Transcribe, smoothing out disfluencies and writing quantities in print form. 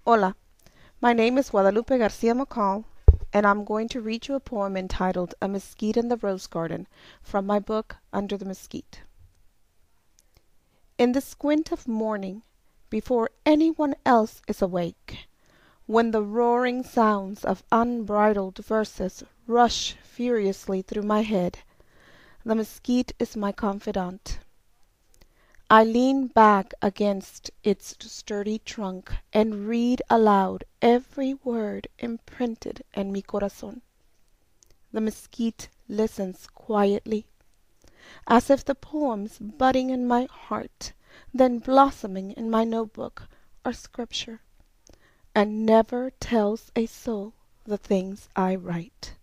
Hola, my name is Guadalupe Garcia McCall, and I'm going to read you a poem entitled A Mesquite in the Rose Garden from my book Under the Mesquite. In the squint of morning, before anyone else is awake, when the roaring sounds of unbridled verses rush furiously through my head, the mesquite is my confidant. I lean back against its sturdy trunk and read aloud every word imprinted en mi corazón. The mesquite listens quietly, as if the poems budding in my heart, then blossoming in my notebook, are scripture, and never tells a soul the things I write.